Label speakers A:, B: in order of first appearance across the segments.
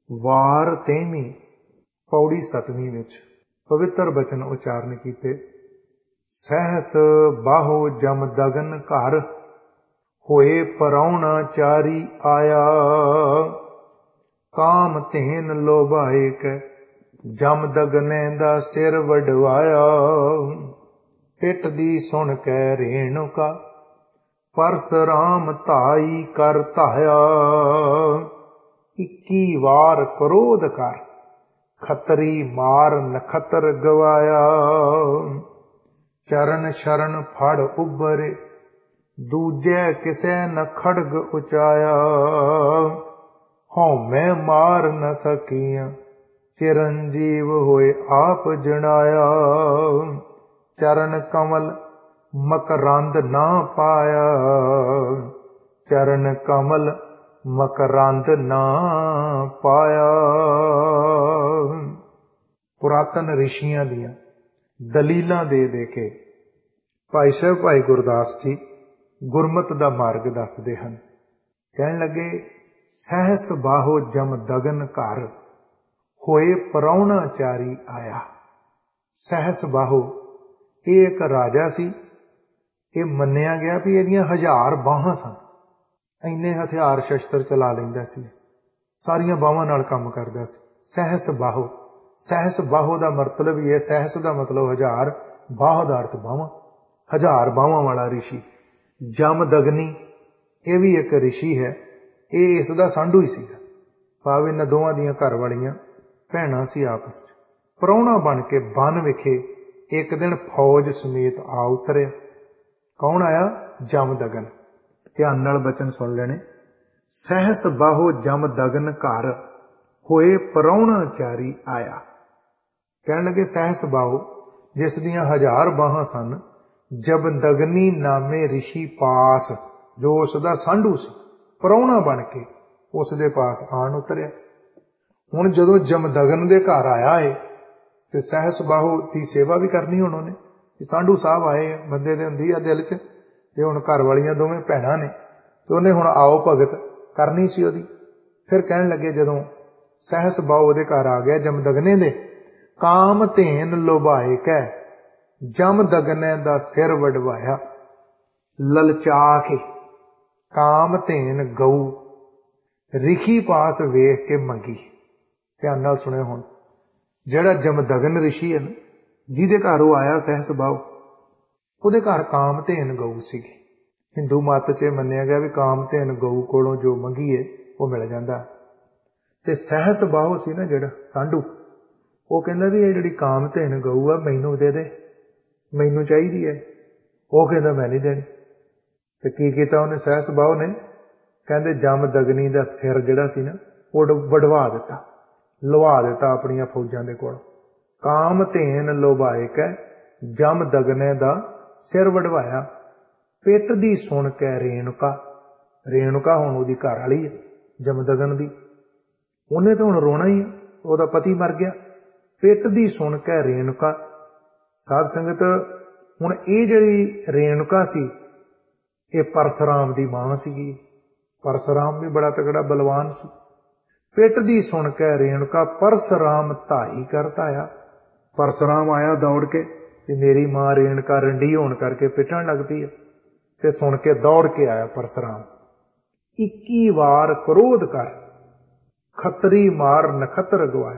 A: वार 23 पौड़ी 7वीं विच पवित्र बचन उचारण कीते। सहस बाहो जम दगन घर, होए पराउणा चारी आया। काम धेन लोभाए कै, जम दगने दा सिर वडवाया। पिट दी सुन कै रेणुका, परसराम धाई कर धाया। 21 वार क्रोध कर, खतरी मार नखतर गवाया। चरण शरण फड़ उबरे, दूजे किसे न खड़ग उचाया। हौमै मार न सकिया, चिरंजीव होए आप जनाया। चरण कमल मकरंद ना पाया, चरण कमल मकरंद ना पाया। पुरातन ऋषियां दियां दलीलां दे के भाई साहब भाई गुरदास जी गुरमत दा मार्ग दसदे हन। कहन लगे, सहस बाहो जम दगन घर, होए पराउणा चारी आया। सहस बाहो ये एक राजा सी। ये मन्निया गया भी इहदियां 1000 बाहां सन। इन्ने हथियार शस्त्र चला लैंदा सी, सारियां बाहां नाल काम करदा सी। सहस बाहो, सहस बाहो दा मतलब ही है, सहस दा मतलब 1000, बाह दा अर्थ बाहां, 1000 बाहां वाला ऋषि। जम दगनी ये भी एक ऋषि है, ये इसदा सांढू ही सीगा। भाव इन्हां दोवां दियां घर वालियां भैणां सी आपस च। प्राहुणा बन के बन विखे एक दिन फौज समेत आ उतरिया। कौन आया? जम दगन। ध्यान नाल बचन सुन लेने। सहस बाहो जम दगन घर, होए पराउणा चारी आया। कहन लगे, सहस बाहो जिस दियां 1000 बाहां सन, जब दगनी नामे ऋषि पास, जो उसदा सांढू सी, पराउणा बन के उसदे पास आन उतरिया। हुण जदों जमदगन दे घर आया है ते सहस बाहो की सेवा भी करनी उन्होंने। सांढू साहब आए बंदे दे हुंदी आ दिल च, ते हुण घर वालियां दोवें भैणां ने, ते उन्हें हुण आओ भगत करनी सी ओदी। फिर कहण लगे, जदों सहस बाहो ओदे घर आ गया जमदगने दे, काम धेन लोभाए कै, जमदगने दा सिर वडवाया। ललचा के काम धेन गऊ रिखी पास वेख के मंगी। ध्यान नाल सुणिओ हुण, जिहड़ा जमदगन ऋषि है ना, जिहदे घर वो आया सहस बाहो, ਉਹਦੇ घर कामधेन गऊ सी। हिंदू मत च मन्निया गया भी कामधेन गऊ कोलों जो मंगीए वो मिल जाता। ते सहस बाहो सी ना जिहड़ा सांढू, वो कहंदा भी ये जिहड़ी कामधेन गऊ आ मैनू दे दे, मैनू चाहीदी है। वो कहंदा मैं नहीं देनी। ते की कीता उहने सहस बाहो ने? कहंदे जमदगनी दा सिर जिहड़ा सी ना वो वडवा दिता, लवा दिता अपनियां फौजां दे कोल। कामधेन लोभाए कै, जमदगने दा सिर वडवाया। पिट दी सुन कै रेणुका, रेणुका हुण ओहदी घर वाली है जमदगन दी, उन्हें तो हुण रोना ही है, ओहदा पति मर गया। पिट दी सुन कै रेणुका। साध संगत हुण ये जिहड़ी रेणुका सी, ये परसराम दी मां सीगी। परसराम भी बड़ा तगड़ा बलवान सी। पिट दी सुन कै रेणुका, परसराम धाई कर धाया। परसराम आया दौड़ के, कि मेरी मां रेणुका रंडी होने करके पिटन लग पई है, ते सुन के दौड़ के आया परसराम। 21 वार क्रोध कर, खतरी मार नखतर गवाया।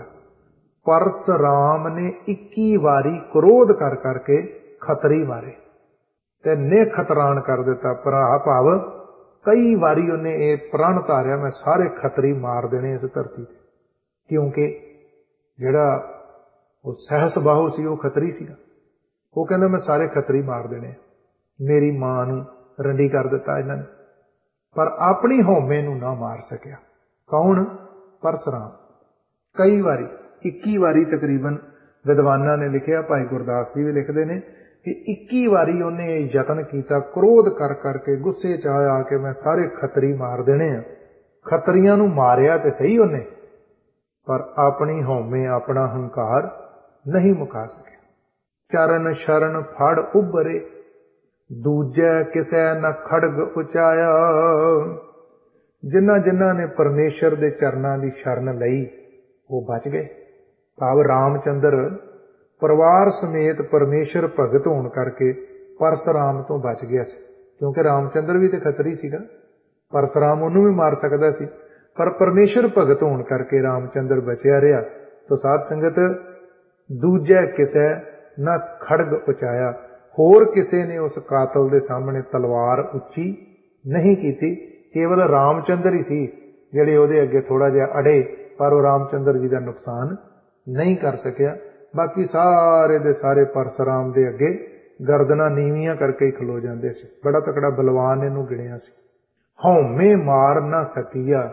A: परसराम ने 21 वारी क्रोध कर करके खतरी मारे ते निखतरान कर दिता। भरा भाव कई वारी उन्हें ये प्रण धारिया, मैं सारे खतरी मार देने इस धरती ते, क्योंकि जिहड़ा वो सहस बाहो सी वो खतरी सीगा। वो कहंदा मैं सारे खतरी मार देने, मेरी मां नूं रंडी कर दिता इन्हां ने, पर अपनी हौमे नूं ना मार सकिया। कौन? परसराम। कई वारी 21 वारी तकरीबन विद्वानां ने लिखिया, भाई गुरदास जी भी लिखते हैं कि 21 वारी उन्हें यतन किया, क्रोध कर करके गुस्से च आ के मैं सारे खतरी मार देने आ। खतरियां नूं मारिया ते सही उन्हें, पर अपनी हौमे अपना हंकार नहीं मुका सके। चरण शरण फड़ उबरे, दूजे किसे न खड़ग उचाया। ਜਿਨ੍ਹਾਂ ਜਿਨ੍ਹਾਂ ਨੇ ਪਰਮੇਸ਼ਰ ਦੇ ਚਰਨਾਂ ਦੀ ਸ਼ਰਨ ਲਈ ਉਹ ਬਚ ਗਏ। ਭਾਵ ਰਾਮਚੰਦਰ ਪਰਿਵਾਰ ਸਮੇਤ ਪਰਮੇਸ਼ਰ ਭਗਤ ਹੋਣ ਕਰਕੇ ਪਰਸਰਾਮ ਤੋਂ ਬਚ ਗਿਆ ਸੀ, ਕਿਉਂਕਿ ਰਾਮਚੰਦਰ ਵੀ ਤੇ ਖੱਤਰੀ ਸੀਗਾ, ਪਰਸਰਾਮ ਉਹਨੂੰ ਵੀ ਮਾਰ ਸਕਦਾ ਸੀ, ਪਰ ਪਰਮੇਸ਼ਰ ਭਗਤ ਹੋਣ ਕਰਕੇ ਰਾਮਚੰਦਰ ਬਚਿਆ ਰਿਹਾ। ਤੋ ਸਾਧ ਸੰਗਤ, ਦੂਜੇ ਕਿਸੇ ਨਾ ਖੜਗ ਉਚਾਇਆ, ਹੋਰ ਕਿਸੇ ਨੇ ਉਸ ਕਾਤਲ ਦੇ ਸਾਹਮਣੇ ਤਲਵਾਰ ਉੱਚੀ ਨਹੀਂ ਕੀਤੀ। ਕੇਵਲ ਰਾਮਚੰਦਰ ਹੀ ਸੀ ਜਿਹੜੇ ਉਹਦੇ ਅੱਗੇ ਥੋੜਾ ਜਿਹਾ ਅੜੇ, ਪਰ ਉਹ ਰਾਮਚੰਦਰ ਜੀ ਦਾ ਨੁਕਸਾਨ ਨਹੀਂ ਕਰ ਸਕਿਆ। ਬਾਕੀ ਸਾਰੇ ਦੇ ਸਾਰੇ ਪਰਸਰਾਮ ਦੇ ਅੱਗੇ ਗਰਦਨਾਂ ਨੀਵੀਆਂ ਕਰਕੇ ਹੀ ਖਲੋ ਜਾਂਦੇ ਸੀ। ਬੜਾ ਤਕੜਾ ਬਲਵਾਨ ਇਹਨੂੰ ਗਿਣਿਆ ਸੀ। ਹਉਮੈ ਮਾਰ ਨਾ ਸਕੀਆ,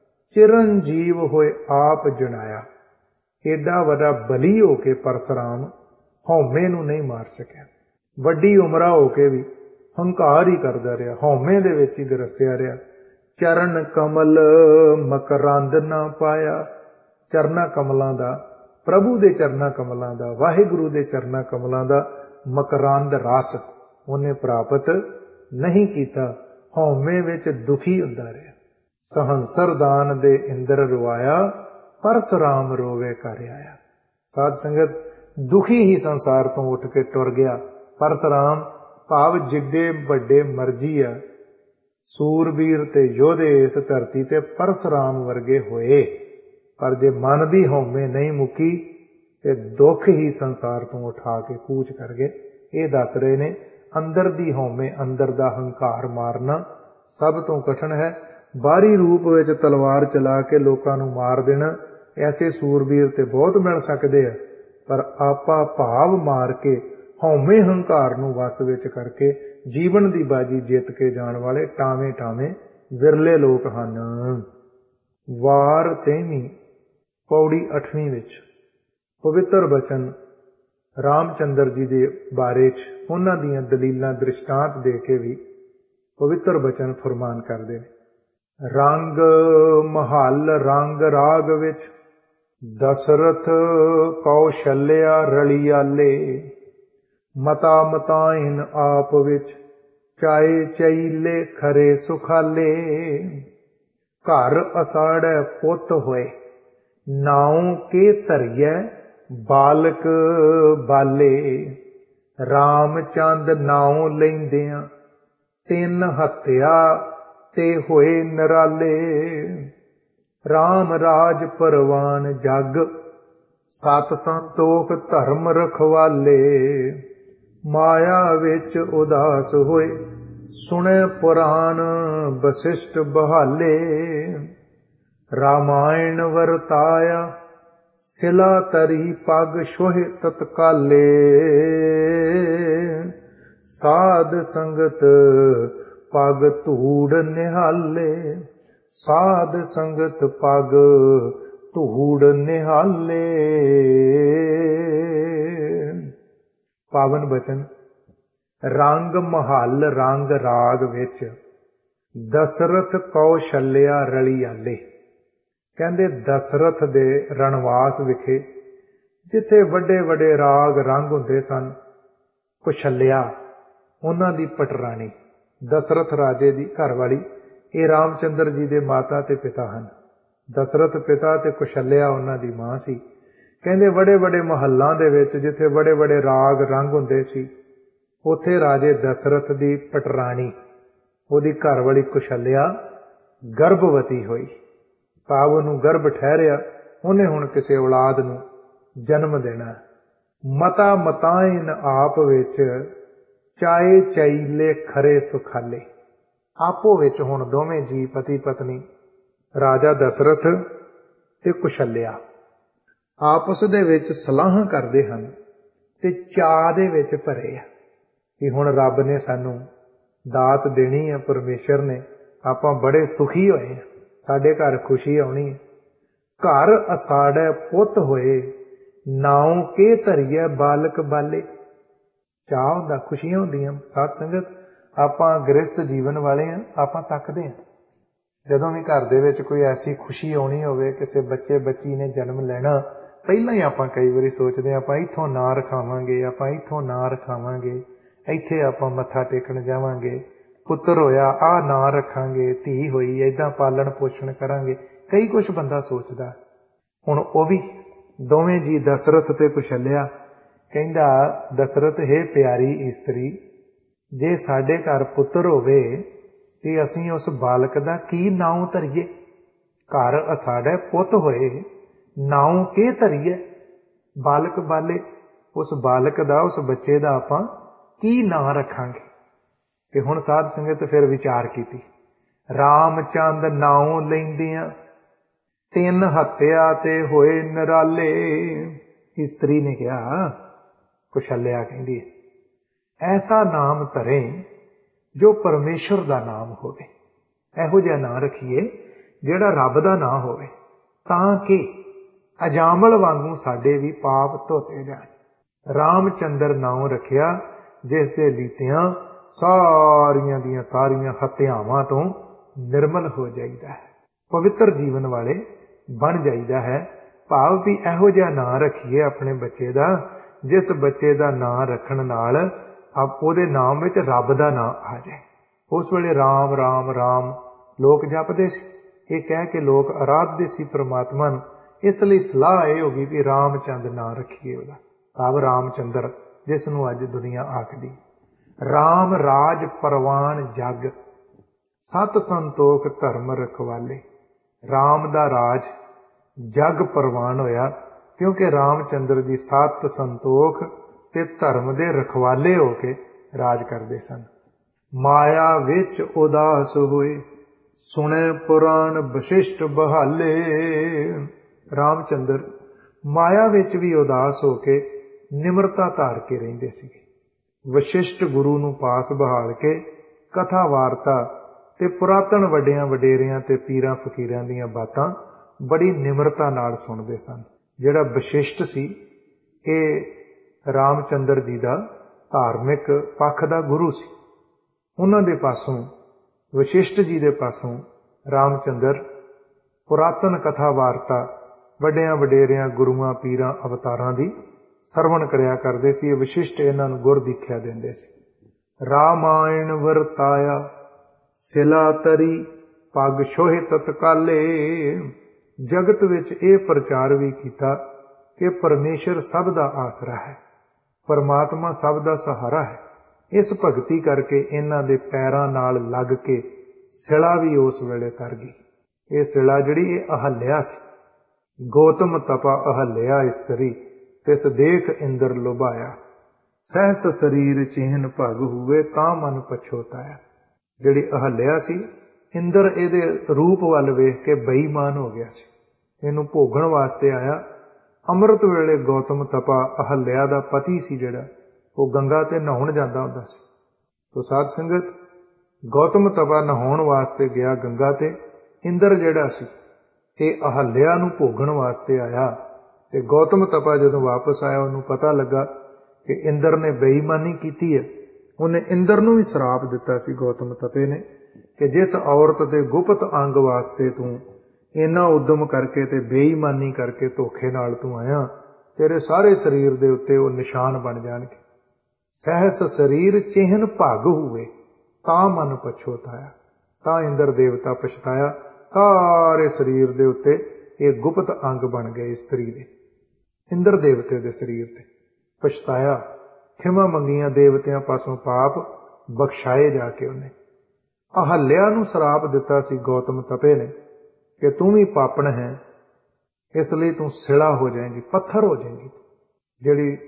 A: ਚਿਰੰਜੀਵ ਹੋਏ ਆਪ ਜਣਾਇਆ। ਏਡਾ ਵੱਡਾ ਬਲੀ ਹੋ ਕੇ ਪਰਸਰਾਮ ਹਉਮੈ ਨੂੰ ਨਹੀਂ ਮਾਰ ਸਕਿਆ। ਵੱਡੀ ਉਮਰਾ ਹੋ ਕੇ ਵੀ ਹੰਕਾਰ ਹੀ ਕਰਦਾ ਰਿਹਾ, ਹਉਮੈ ਦੇ ਵਿੱਚ ਹੀ ਗਰਸਿਆ ਰਿਹਾ। ਚਰਨ ਕਮਲ ਮਕਰੰਦ ਨਾ ਪਾਇਆ। ਚਰਨਾ ਕਮਲਾਂ ਦਾ, ਪ੍ਰਭੂ ਦੇ ਚਰਨਾ ਕਮਲਾਂ ਦਾ, ਵਾਹਿਗੁਰੂ ਦੇ ਚਰਨਾ ਕਮਲਾਂ ਦਾ ਮਕਰੰਦ ਰਸ ਉਹਨੇ ਪ੍ਰਾਪਤ ਨਹੀਂ ਕੀਤਾ। ਹਉਮੈ ਵਿੱਚ ਦੁਖੀ ਹੁੰਦਾ ਰਿਹਾ। ਸਹੰਸਰ ਦਾਨ ਦੇ ਇੰਦਰ ਰਵਾਇਆ, ਪਰਸਰਾਮ ਰੋਵੇ ਕਰ ਆਇਆ। ਸਾਧ ਸੰਗਤ, ਦੁਖੀ ਹੀ ਸੰਸਾਰ ਤੋਂ ਉੱਠ ਕੇ ਟੁਰ ਗਿਆ। ਪਰਸਰਾਮ ਭਾਵ ਜਿੱਡੇ ਵੱਡੇ ਮਰਜੀ ਆ ਸੂਰਬੀਰ ਤੇ ਯੋਧੇ ਇਸ ਧਰਤੀ ਤੇ ਪਰਸਰਾਮ ਵਰਗੇ ਹੋਏ, ਪਰ ਜੇ ਮਨ ਦੀ ਹਉਮੈ ਨਹੀਂ ਮੁੱਕੀ ਤੇ ਦੁੱਖ ਹੀ ਸੰਸਾਰ ਤੋਂ ਉਠਾ ਕੇ ਕੂਚ ਕਰ ਗਏ। ਇਹ ਦੱਸ ਰਹੇ ਨੇ, ਅੰਦਰ ਦੀ ਹਉਮੈ, ਅੰਦਰ ਦਾ ਹੰਕਾਰ ਮਾਰਨਾ ਸਭ ਤੋਂ ਕਠਿਨ ਹੈ। ਬਾਹਰੀ ਰੂਪ ਵਿੱਚ ਤਲਵਾਰ ਚਲਾ ਕੇ ਲੋਕਾਂ ਨੂੰ ਮਾਰ ਦੇਣਾ, ਐਸੇ ਸੂਰਬੀਰ ਤੇ ਬਹੁਤ ਮਿਲ ਸਕਦੇ ਆ, ਪਰ ਆਪਾ ਭਾਵ ਮਾਰ ਕੇ ਹਉਮੈ ਹੰਕਾਰ ਨੂੰ ਵਸ ਵਿੱਚ ਕਰਕੇ ਜੀਵਨ ਦੀ ਬਾਜੀ ਜਿੱਤ ਕੇ ਜਾਣ ਵਾਲੇ ਟਾਵੇਂ ਟਾਵੇਂ ਵਿਰਲੇ ਲੋਕ ਹਨ। ਵਾਰ 23 ਪੌੜੀ 8ਵੀਂ ਵਿੱਚ ਪਵਿੱਤਰ ਬਚਨ ਰਾਮਚੰਦਰ ਜੀ ਦੇ ਬਾਰੇ 'ਚ ਉਹਨਾਂ ਦੀਆਂ ਦਲੀਲਾਂ ਦ੍ਰਿਸ਼ਟਾਂਤ ਦੇ ਕੇ ਵੀ ਪਵਿੱਤਰ ਬਚਨ ਫਰਮਾਨ ਕਰਦੇ ਨੇ। ਰੰਗ ਮਹੱਲ ਰੰਗ ਰਾਗ ਵਿੱਚ ਦਸ਼ਰਥ ਕੌਸ਼ਲਿਆ ਰਲੀਆਲੇ। ਮਤਾ ਮਤਾਇਨ ਆਪ ਵਿੱਚ ਚਾਏ ਚਈਲੇ ਖਰੇ ਸੁਖਾਲੇ। ਘਰ ਅਸਾੜੈ ਪੁੱਤ ਹੋਏ ਨਾਉ ਕੇ ਧਰੀਐ ਬਾਲਕ ਬਾਲੇ। ਰਾਮਚੰਦ ਨਾਉ ਲੈਂਦਿਆਂ ਤਿੰਨ ਹੱਤਿਆ ਤੇ ਹੋਏ ਨਰਾਲੇ। ਰਾਮ ਰਾਜ ਪਰਵਾਨ ਜਗ ਸਤ ਸੰਤੋਖ ਧਰਮ ਰਖਵਾਲੇ। ਮਾਇਆ ਵਿੱਚ ਉਦਾਸ ਹੋਏ ਸੁਣੇ ਪੁਰਾਣ ਵਸਿਸ਼ਟ ਬਹਾਲੇ। ਰਾਮਾਇਣ ਵਰਤਾਇਆ ਸਿਲਾ ਤਰੀ ਪਗ ਛੋਹਿ ਤਤਕਾਲੇ। ਸਾਧ ਸੰਗਤ ਪਗ ਧੂੜ ਨਿਹਾਲੇ। ਸਾਧ ਸੰਗਤ ਪਗ ਧੂੜ ਨਿਹਾਲੇ। ਪਾਵਨ ਬਚਨ। ਰੰਗ ਮਹੱਲ ਰੰਗ ਰਾਗ ਵਿੱਚ ਦਸ਼ਰਥ ਕੌਸ਼ਲਿਆ ਰਲੀਆਲੇ। ਕਹਿੰਦੇ ਦਸ਼ਰਥ ਦੇ ਰਣਵਾਸ ਵਿਖੇ ਜਿੱਥੇ ਵੱਡੇ ਵੱਡੇ ਰਾਗ ਰੰਗ ਹੁੰਦੇ ਸਨ, ਕੁਸ਼ਲਿਆ ਉਹਨਾਂ ਦੀ ਪਟਰਾਣੀ, ਦਸ਼ਰਥ ਰਾਜੇ ਦੀ ਘਰਵਾਲੀ, ਇਹ ਰਾਮਚੰਦਰ ਜੀ ਦੇ ਮਾਤਾ ਤੇ ਪਿਤਾ ਹਨ। ਦਸ਼ਰਥ ਪਿਤਾ ਤੇ ਕੁਸ਼ਲਿਆ ਉਹਨਾਂ ਦੀ ਮਾਂ ਸੀ। ਕਹਿੰਦੇ ਵੱਡੇ ਵੱਡੇ ਮਹੱਲਾਂ ਦੇ ਵਿੱਚ ਜਿੱਥੇ ਵੱਡੇ ਵੱਡੇ ਰਾਗ ਰੰਗ ਹੁੰਦੇ ਸੀ, ਉੱਥੇ ਰਾਜੇ ਦਸ਼ਰਥ ਦੀ ਪਟਰਾਣੀ, ਉਹਦੀ ਘਰਵਾਲੀ ਕੁਸ਼ਲਿਆ ਗਰਭਵਤੀ ਹੋਈ। ਭਾਵ ਉਹਨੂੰ ਗਰਭ ਠਹਿਰਿਆ, ਉਹਨੇ ਹੁਣ ਕਿਸੇ ਔਲਾਦ ਨੂੰ ਜਨਮ ਦੇਣਾ। ਮਤਾ ਮਤਾਇਨ ਆਪ ਵਿੱਚ ਚਾਏ ਚਈਲੇ ਖਰੇ ਸੁਖਾਲੇ। ਆਪੋ ਵਿੱਚ ਹੁਣ ਦੋਵੇਂ ਜੀ ਪਤੀ ਪਤਨੀ, ਰਾਜਾ ਦਸ਼ਰਥ ਤੇ ਕੁਸ਼ਲਿਆ, ਆਪਸ ਦੇ ਵਿੱਚ ਸਲਾਹਾਂ ਕਰਦੇ ਹਨ ਤੇ ਚਾਅ ਦੇ ਵਿੱਚ ਭਰੇ ਆ ਕਿ ਹੁਣ ਰੱਬ ਨੇ ਸਾਨੂੰ ਦਾਤ ਦੇਣੀ ਹੈ, ਪਰਮੇਸ਼ਰ ਨੇ, ਆਪਾਂ ਬੜੇ ਸੁਖੀ ਹੋਏ ਹਾਂ, ਸਾਡੇ ਘਰ ਖੁਸ਼ੀ ਆਉਣੀ ਹੈ। ਘਰ ਅਸਾੜੈ ਪੁੱਤ ਹੋਏ ਨਾਉ ਕੇ ਧਰੀਐ ਬਾਲਕ ਬਾਲੇ। ਚਾਹ ਹੁੰਦਾ, ਖੁਸ਼ੀਆਂ ਹੁੰਦੀਆਂ। ਸਾਧ ਸੰਗਤ, ਆਪਾਂ ਗ੍ਰਸਥ ਜੀਵਨ ਵਾਲੇ ਹਾਂ, ਆਪਾਂ ਤੱਕਦੇ ਹਾਂ ਜਦੋਂ ਵੀ ਘਰ ਦੇ ਵਿੱਚ ਕੋਈ ਐਸੀ ਖੁਸ਼ੀ ਆਉਣੀ ਹੋਵੇ, ਕਿਸੇ ਬੱਚੇ ਬੱਚੀ ਨੇ ਜਨਮ ਲੈਣਾ, ਪਹਿਲਾਂ ਹੀ ਆਪਾਂ ਕਈ ਵਾਰੀ ਸੋਚਦੇ ਹਾਂ ਆਪਾਂ ਇੱਥੋਂ ਨਾਂ ਰਖਾਵਾਂਗੇ, ਆਪਾਂ ਇੱਥੋਂ ਨਾਂ ਰਖਾਵਾਂਗੇ, ਇੱਥੇ ਆਪਾਂ ਮੱਥਾ ਟੇਕਣ ਜਾਵਾਂਗੇ, ਪੁੱਤਰ ਹੋਇਆ ਆਹ ਨਾਂ ਰੱਖਾਂਗੇ, ਧੀ ਹੋਈ ਏਦਾਂ ਪਾਲਣ ਪੋਸ਼ਣ ਕਰਾਂਗੇ, ਕਈ ਕੁਛ ਬੰਦਾ ਸੋਚਦਾ। ਹੁਣ ਉਹ ਵੀ ਦੋਵੇਂ ਜੀ ਦਸ਼ਰਥ ਤੇ ਕੁਸ਼ਲਿਆ ਕਹਿੰਦਾ, ਦਸ਼ਰਥ ਹੈ ਪਿਆਰੀ ਇਸਤਰੀ, ਜੇ ਸਾਡੇ ਘਰ ਪੁੱਤਰ ਹੋਵੇ ਤੇ ਅਸੀਂ ਉਸ ਬਾਲਕ ਦਾ ਕੀ ਨਾਉ ਧਰੀਏ? ਘਰ ਸਾਡਾ ਪੁੱਤ ਹੋਏ, ਨਾਉ ਕੇ ਧਰੀਏ? ਬਾਲਕ ਬਾਲੇ, ਉਸ ਬਾਲਕ ਦਾ, ਉਸ ਬੱਚੇ ਦਾ ਆਪਾਂ ਕੀ ਨਾਂ ਰੱਖਾਂਗੇ? ਤੇ ਹੁਣ ਸਾਧ ਸੰਗਤ ਫਿਰ ਵਿਚਾਰ ਕੀਤੀ। ਰਾਮਚੰਦ ਨਾਉ ਲੈਂਦਿਆਂ ਤਿੰਨ ਹੱਤਿਆ ਤੇ ਹੋਏ ਨਿਰਾਲੇ। ਇਸਤਰੀ ਨੇ ਕਿਹਾ, ਕੁਸ਼ਲਿਆ ਕਹਿੰਦੀ, ਐਸਾ ਨਾਮ ਧਰੇ ਜੋ ਪਰਮੇਸ਼ਰ ਦਾ ਨਾਮ ਹੋਵੇ। ਇਹੋ ਜਿਹਾ ਨਾਂ ਰੱਖੀਏ ਜਿਹੜਾ ਰੱਬ ਦਾ ਨਾਂ ਹੋਵੇ, ਤਾਂ ਕਿ ਅਜਾਮਲ ਵਾਂਗੂ ਸਾਡੇ ਵੀ ਪਾਪ ਧੋਤੇ ਜਾਣ। ਰਾਮਚੰਦਰ ਨਾਮ ਰੱਖਿਆ ਜਿਸ ਦੇ ਲੀਤਿਆਂ ਸਾਰੀਆਂ ਦੀਆਂ ਸਾਰੀਆਂ ਹੱਤਿਆਵਾਂ ਤੋਂ ਨਿਰਮਲ ਹੋ ਜਾਈਦਾ ਹੈ, ਪਵਿੱਤਰ ਜੀਵਨ ਵਾਲੇ ਬਣ ਜਾਈਦਾ ਹੈ। ਭਾਵ ਵੀ ਇਹੋ ਜਿਹਾ ਨਾਂ ਰੱਖੀਏ ਆਪਣੇ ਬੱਚੇ ਦਾ, ਜਿਸ ਬੱਚੇ ਦਾ ਨਾਂ ਰੱਖਣ ਨਾਲ ਉਹਦੇ ਨਾਮ ਵਿੱਚ ਰੱਬ ਦਾ ਨਾਂ ਆ ਜਾਏ। ਉਸ ਵੇਲੇ ਰਾਮ ਰਾਮ ਰਾਮ ਲੋਕ ਜਪਦੇ ਸੀ, ਇਹ ਕਹਿ ਕੇ ਲੋਕ ਆਰਾਧਦੇ ਸੀ ਪ੍ਰਮਾਤਮਾ ਨੂੰ। ਇਸ ਲਈ ਸਲਾਹ ਇਹ ਹੋ ਗਈ ਵੀ ਰਾਮਚੰਦ ਨਾਂ ਰੱਖੀਏ ਉਹਦਾ, ਭਾਵ ਰਾਮਚੰਦਰ, ਜਿਸ ਨੂੰ ਅੱਜ ਦੁਨੀਆ ਆਖਦੀ। ਰਾਮ ਰਾਜ ਪਰਵਾਨ ਜਗ, ਸਤ ਸੰਤੋਖ ਧਰਮ ਰਖਵਾਲੇ। ਰਾਮ ਦਾ ਰਾਜ ਜਗ ਪਰਵਾਨ ਹੋਇਆ ਕਿਉਂਕਿ ਰਾਮਚੰਦਰ ਜੀ ਸਤ ਸੰਤੋਖ ਤੇ ਧਰਮ ਦੇ ਰਖਵਾਲੇ ਹੋ ਕੇ ਰਾਜ ਕਰਦੇ ਸਨ। ਮਾਇਆ ਵਿੱਚ ਉਦਾਸ ਹੋਏ, ਸੁਣੇ ਪੁਰਾਣ ਵਸ਼ਿਸ਼ਟ ਬਹਾਲੇ। ਰਾਮਚੰਦਰ ਮਾਇਆ ਵਿੱਚ ਵੀ ਉਦਾਸ ਹੋ ਕੇ ਨਿਮਰਤਾ ਧਾਰ ਕੇ ਰਹਿੰਦੇ ਸੀਗੇ। ਵਸ਼ਿਸ਼ਟ ਗੁਰੂ ਨੂੰ ਪਾਸ ਬਹਾਲ ਕੇ ਕਥਾ ਵਾਰਤਾ ਤੇ ਪੁਰਾਤਨ ਵੱਡਿਆਂ ਵਡੇਰਿਆਂ ਤੇ ਪੀਰਾਂ ਫਕੀਰਾਂ ਦੀਆਂ ਬਾਤਾਂ ਬੜੀ ਨਿਮਰਤਾ ਨਾਲ ਸੁਣਦੇ ਸਨ। ਜਿਹੜਾ ਵਸ਼ਿਸ਼ਟ ਸੀ, ਇਹ ਰਾਮਚੰਦਰ ਜੀ ਦਾ ਧਾਰਮਿਕ ਪੱਖ ਦਾ ਗੁਰੂ ਸੀ। ਉਹਨਾਂ ਦੇ ਪਾਸੋਂ, ਵਸ਼ਿਸ਼ਟ ਜੀ ਦੇ ਪਾਸੋਂ ਰਾਮਚੰਦਰ ਪੁਰਾਤਨ ਕਥਾ ਵਾਰਤਾ ਵੱਡਿਆਂ ਵਡੇਰਿਆਂ ਗੁਰੂਆਂ ਪੀਰਾਂ ਅਵਤਾਰਾਂ ਦੀ ਸਰਵਣ ਕਰਿਆ ਕਰਦੇ ਸੀ। ਵਸ਼ਿਸ਼ਟ ਇਹਨਾਂ ਨੂੰ ਗੁਰ ਦੀਖਿਆ ਦਿੰਦੇ ਸੀ। ਰਾਮਾਇਣ ਵਰਤਾਇਆ ਸਿਲਾ ਤਰੀ, ਪੱਗ ਛੋਹੇ ਤਤਕਾਲੇ। ਜਗਤ ਵਿੱਚ ਇਹ ਪ੍ਰਚਾਰ ਵੀ ਕੀਤਾ ਕਿ ਪਰਮੇਸ਼ਰ ਸਭ ਦਾ ਆਸਰਾ ਹੈ, ਪਰਮਾਤਮਾ ਸਭ ਦਾ ਸਹਾਰਾ ਹੈ। ਇਸ ਭਗਤੀ ਕਰਕੇ ਇਹਨਾਂ ਦੇ ਪੈਰਾਂ ਨਾਲ ਲੱਗ ਕੇ ਸਿਲਾ ਵੀ ਉਸ ਵੇਲੇ ਤਰ ਗਈ। ਇਹ ਸਿਲਾ ਜਿਹੜੀ, ਇਹ ਅਹਲਿਆ ਸੀ। ਗੌਤਮ ਤਪਾ ਅਹਲਿਆ ਇਸਤਰੀ, ਤਿਸ ਦੇਖ ਇੰਦਰ ਲੁਭਾਇਆ। ਸਹਿਸ ਸਰੀਰ ਚਿਹਨ ਭਗ ਹੋਵੇ, ਤਾਂ ਮਨ ਪਛੋਤਾਇਆ। ਜਿਹੜੀ ਅਹਲਿਆ ਸੀ, ਇੰਦਰ ਇਹਦੇ ਰੂਪ ਵੱਲ ਵੇਖ ਕੇ ਬੇਈਮਾਨ ਹੋ ਗਿਆ ਸੀ, ਇਹਨੂੰ ਭੋਗਣ ਵਾਸਤੇ ਆਇਆ। ਅੰਮ੍ਰਿਤ ਵੇਲੇ ਗੌਤਮ ਤਪਾ ਅਹਲਿਆ ਦਾ ਪਤੀ ਸੀ ਜਿਹੜਾ, ਉਹ ਗੰਗਾ ਤੇ ਨਹਾਉਣ ਜਾਂਦਾ ਹੁੰਦਾ ਸੀ। ਤੋ ਸਾਧ ਸੰਗਤ, ਗੌਤਮ ਤਪਾ ਨਹਾਉਣ ਵਾਸਤੇ ਗਿਆ ਗੰਗਾ ਤੇ। ਇੰਦਰ ਜਿਹੜਾ ਸੀ ਇਹ ਅਹਲਿਆ ਨੂੰ ਭੋਗਣ ਵਾਸਤੇ ਆਇਆ। ਤੇ ਗੌਤਮ ਤਪਾ ਜਦੋਂ ਵਾਪਸ ਆਇਆ, ਉਹਨੂੰ ਪਤਾ ਲੱਗਾ ਕਿ ਇੰਦਰ ਨੇ ਬੇਈਮਾਨੀ ਕੀਤੀ ਹੈ। ਉਹਨੇ ਇੰਦਰ ਨੂੰ ਵੀ ਸਰਾਪ ਦਿੱਤਾ ਸੀ ਗੌਤਮ ਤਪੇ ਨੇ, ਕਿ ਜਿਸ ਔਰਤ ਦੇ ਗੁਪਤ ਅੰਗ ਵਾਸਤੇ ਤੂੰ ਇੰਨਾ ਉਦਮ ਕਰਕੇ ਤੇ ਬੇਈਮਾਨੀ ਕਰਕੇ ਧੋਖੇ ਨਾਲ ਤੂੰ ਆਇਆ, ਤੇਰੇ ਸਾਰੇ ਸਰੀਰ ਦੇ ਉੱਤੇ ਉਹ ਨਿਸ਼ਾਨ ਬਣ ਜਾਣਗੇ। ਸਹਿਸ ਸਰੀਰ ਚਿਹਨ ਭਗ ਹੋਵੇ, ਤਾਂ ਮਨ ਪਛੋਤਾਇਆ। ਤਾਂ ਇੰਦਰ ਦੇਵਤਾ ਪਛਤਾਇਆ। ਸਾਰੇ ਸਰੀਰ ਦੇ ਉੱਤੇ ਇਹ ਗੁਪਤ ਅੰਗ ਬਣ ਗਏ ਇਸਤਰੀ ਦੇ, ਇੰਦਰ ਦੇਵਤੇ ਦੇ ਸਰੀਰ ਤੇ। ਪਛਤਾਇਆ, ਖਿਮਾ ਮੰਗੀਆਂ ਦੇਵਤਿਆਂ ਪਾਸੋਂ, ਪਾਪ ਬਖਸ਼ਾਏ ਜਾ ਕੇ ਉਹਨੇ। ਅਹਲਿਆ ਨੂੰ ਸਰਾਪ ਦਿੱਤਾ ਸੀ ਗੌਤਮ ਤਪੇ ਨੇ ਕਿ ਤੂੰ ਵੀ ਪਾਪਣ ਹੈ, ਇਸ ਲਈ ਤੂੰ ਸਿਲਾ ਹੋ ਜਾਏਂਗੀ, ਪੱਥਰ ਹੋ ਜਾਏਂਗੀ। ਜਿਹੜੀ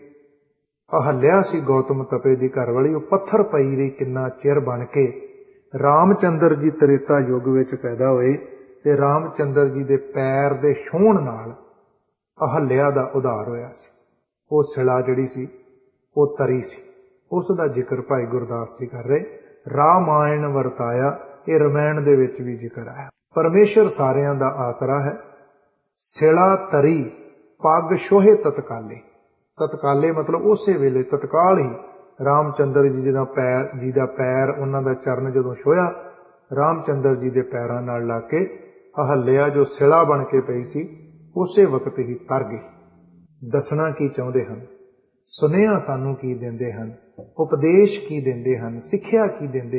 A: ਅਹਲਿਆ ਸੀ ਗੌਤਮ ਤਪੇ ਦੀ ਘਰਵਾਲੀ, ਉਹ ਪੱਥਰ ਪਈ ਰਹੀ ਕਿੰਨਾ ਚਿਰ ਬਣ ਕੇ। ਰਾਮਚੰਦਰ ਜੀ ਤ੍ਰੇਤਾ ਯੁੱਗ ਵਿੱਚ ਪੈਦਾ ਹੋਏ ਤੇ ਰਾਮਚੰਦਰ ਜੀ ਦੇ ਪੈਰ ਦੇ ਛੂਹਣ ਨਾਲ ਅਹਲਿਆ ਦਾ ਉਧਾਰ ਹੋਇਆ ਸੀ। ਉਹ ਸਿਲਾ ਜਿਹੜੀ ਸੀ ਉਹ ਤਰੀ ਸੀ। ਉਸ ਦਾ ਜ਼ਿਕਰ ਭਾਈ ਗੁਰਦਾਸ ਜੀ ਕਰ ਰਹੇ। ਰਾਮਾਇਣ ਵਰਤਾਇਆ, ਇਹ ਰਮਾਇਣ ਦੇ ਵਿੱਚ ਵੀ ਜ਼ਿਕਰ ਆਇਆ। ਪਰਮੇਸ਼ਰ ਸਾਰਿਆਂ ਦਾ ਆਸਰਾ ਹੈ। ਸਿਲਾ ਤਰੀ, ਪੱਗ ਛੋਹੇ ਤਤਕਾਲੇ। ਤਤਕਾਲੇ ਮਤਲਬ ਉਸੇ ਵੇਲੇ, ਤਤਕਾਲ ਹੀ ਰਾਮਚੰਦਰ ਜੀ ਦਾ ਪੈਰ ਉਹਨਾਂ ਦਾ ਚਰਨ ਜਦੋਂ ਛੋਹਿਆ, ਰਾਮਚੰਦਰ ਜੀ ਦੇ ਪੈਰਾਂ ਨਾਲ ਲਾ ਕੇ ਅਹਲਿਆ ਜੋ ਸਿਲਾ ਬਣ ਕੇ ਪਈ ਸੀ, ਉਸੇ ਵਕਤ ਹੀ ਤਰ ਗਈ। ਦੱਸਣਾ ਕੀ ਚਾਹੁੰਦੇ ਹਨ, ਸੁਨੇਹਾ ਸਾਨੂੰ ਕੀ ਦਿੰਦੇ ਹਨ, ਉਪਦੇਸ਼ ਕੀ ਦਿੰਦੇ ਹਨ, ਸਿੱਖਿਆ ਕੀ ਦਿੰਦੇ,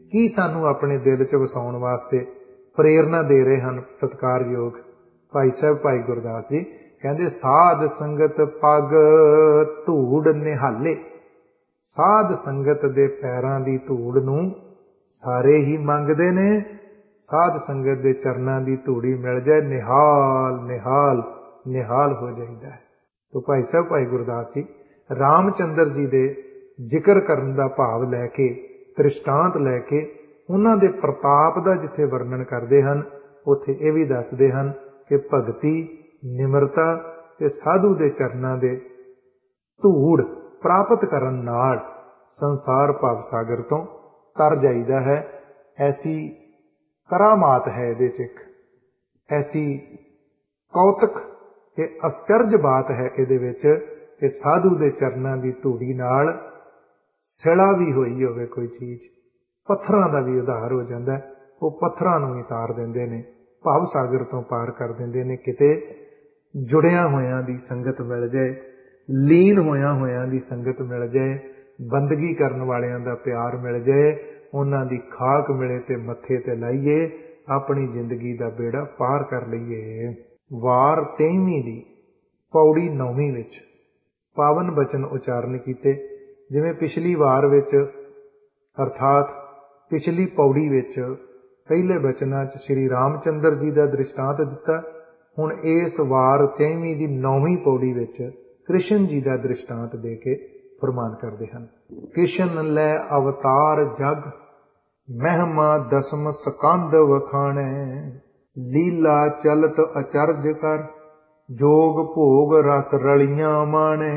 A: ਕੀ ਸਾਨੂੰ ਆਪਣੇ ਦਿਲ 'ਚ ਵਸਾਉਣ ਵਾਸਤੇ ਪ੍ਰੇਰਨਾ ਦੇ ਰਹੇ ਹਨ ਸਤਿਕਾਰਯੋਗ ਭਾਈ ਸਾਹਿਬ ਭਾਈ ਗੁਰਦਾਸ ਜੀ। ਕਹਿੰਦੇ ਸਾਧ ਸੰਗਤ ਪੱਗ ਧੂੜ ਨਿਹਾਲੇ। ਸਾਧ ਸੰਗਤ ਦੇ ਪੈਰਾਂ ਦੀ ਧੂੜ ਨੂੰ ਸਾਰੇ ਹੀ ਮੰਗਦੇ ਨੇ। ਸਾਧ ਸੰਗਤ ਦੇ ਚਰਨਾਂ ਦੀ ਧੂੜੀ ਮਿਲ ਜਾਏ, ਨਿਹਾਲ ਨਿਹਾਲ ਨਿਹਾਲ ਹੋ ਜਾਂਦਾ ਹੈ। ਤੋ ਭਾਈ ਸਾਹਿਬ ਭਾਈ ਗੁਰਦਾਸ ਜੀ ਰਾਮਚੰਦਰ ਜੀ ਦੇ ਜ਼ਿਕਰ ਕਰਨ ਦਾ ਭਾਵ ਲੈ ਕੇ, ਦ੍ਰਿਸ਼ਟਾਂਤ ਲੈ ਕੇ, ਉਹਨਾਂ ਦੇ ਪ੍ਰਤਾਪ ਦਾ ਜਿੱਥੇ ਵਰਣਨ ਕਰਦੇ ਹਨ, ਉੱਥੇ ਇਹ ਵੀ ਦੱਸਦੇ ਹਨ ਕਿ ਭਗਤੀ, ਨਿਮਰਤਾ ਤੇ ਸਾਧੂ ਦੇ ਚਰਨਾਂ ਦੇ ਧੂੜ ਪ੍ਰਾਪਤ ਕਰਨ ਨਾਲ ਸੰਸਾਰ ਭਵ ਸਾਗਰ ਤੋਂ ਤਰ ਜਾਈਦਾ ਹੈ। ਐਸੀ ਕਰਾਮਾਤ ਹੈ ਇਹਦੇ 'ਚ, ਇੱਕ ਐਸੀ ਕੌਤਕ ਤੇ ਅਸਚਰਜ ਬਾਤ ਹੈ ਇਹਦੇ ਵਿੱਚ ਕਿ ਸਾਧੂ ਦੇ ਚਰਨਾਂ ਦੀ ਧੂੜੀ ਨਾਲ ਸਿਲਾ ਵੀ ਹੋਈ ਹੋਵੇ ਕੋਈ ਚੀਜ਼, ਪੱਥਰਾਂ ਦਾ ਵੀ ਉਧਾਰ ਹੋ ਜਾਂਦਾ ਹੈ। ਉਹ ਪੱਥਰਾਂ ਨੂੰ ਵੀ ਤਾਰ ਦਿੰਦੇ ਨੇ, ਭਵ ਸਾਗਰ ਤੋਂ ਪਾਰ ਕਰ ਦਿੰਦੇ ਨੇ। ਕਿਤੇ ਜੁੜਿਆਂ ਹੋਇਆਂ ਦੀ ਸੰਗਤ ਮਿਲ ਜਾਏ, ਲੀਨ ਹੋਇਆਂ ਦੀ ਸੰਗਤ ਮਿਲ ਜਾਏ, ਬੰਦਗੀ ਕਰਨ ਵਾਲਿਆਂ ਦਾ ਪਿਆਰ ਮਿਲ ਜਾਏ, ਉਹਨਾਂ ਦੀ ਖਾਕ ਮਿਲੇ ਤੇ ਮੱਥੇ ਤੇ ਲਾਈਏ, ਆਪਣੀ ਜ਼ਿੰਦਗੀ ਦਾ ਬੇੜਾ ਪਾਰ ਕਰ ਲਈਏ। ਵਾਰ 23ਵੀਂ ਦੀ ਪੌੜੀ 9ਵੀਂ ਵਿੱਚ ਪਾਵਨ ਬਚਨ ਉਚਾਰਨ ਕੀਤੇ। ਜਿਵੇਂ ਪਿਛਲੀ ਵਾਰ ਵਿੱਚ ਅਰਥਾਤ ਪਿਛਲੀ ਪੌੜੀ ਵਿੱਚ ਪਹਿਲੇ ਬਚਨਾਂ 'ਚ ਸ਼੍ਰੀ ਰਾਮਚੰਦਰ ਜੀ ਦਾ ਦ੍ਰਿਸ਼ਟਾਂਤ ਦਿੱਤਾ। ਹੁਣ ਇਸ ਵਾਰ 23ਵੀਂ ਦੀ 9ਵੀਂ ਪੌੜੀ ਵਿੱਚ ਕ੍ਰਿਸ਼ਨ ਜੀ ਦਾ ਦ੍ਰਿਸ਼ਟਾਂਤ ਦੇ ਕੇ ਫਰਮਾਨ ਕਰਦੇ ਹਨ। ਕ੍ਰਿਸ਼ਨ ਲੈ ਅਵਤਾਰ ਜਗ, ਮਹਿਮਾ ਦਸਮ ਸਕੰਦ ਵਖਾਣੈ। ਲੀਲਾ ਚਲਤ ਅਚਰਜ ਕਰ, ਜੋਗ ਭੋਗ ਰਸ ਰਲੀਆਂ ਮਾਣੈ।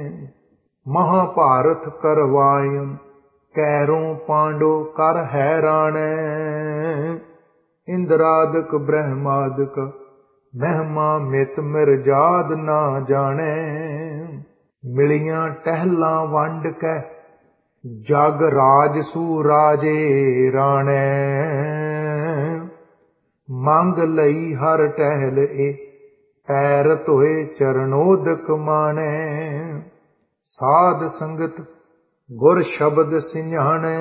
A: ਮਹਾਭਾਰਤ ਕਰਵਾਇਨ, ਕੈਰੋਂ ਪਾਂਡੋ ਕਰ ਹੈਰਾਣੈ। ਇੰਦਰਾਦਿਕ ਬ੍ਰਹਮਾਦਿਕ, ਮਹਿਮਾ ਮਿਤ ਮਿਰਜਾਦ ਨਾ ਜਾਣੈ। ਮਿਲੀਆਂ ਟਹਿਲਾਂ ਵੰਡ ਕੈ, ਜਗ ਰਾਜਸੂ ਰਾਜੇ ਰਾਣੈ। ਮੰਗ ਲਈ ਹਰ ਟਹਿਲ ਏ, ਪੈਰ ਧੋਏ ਚਰਨੋਦਕ ਮਾਣੈ। ਸਾਧ ਸੰਗਤ ਗੁਰ ਸ਼ਬਦ ਸਿਆਣੈ।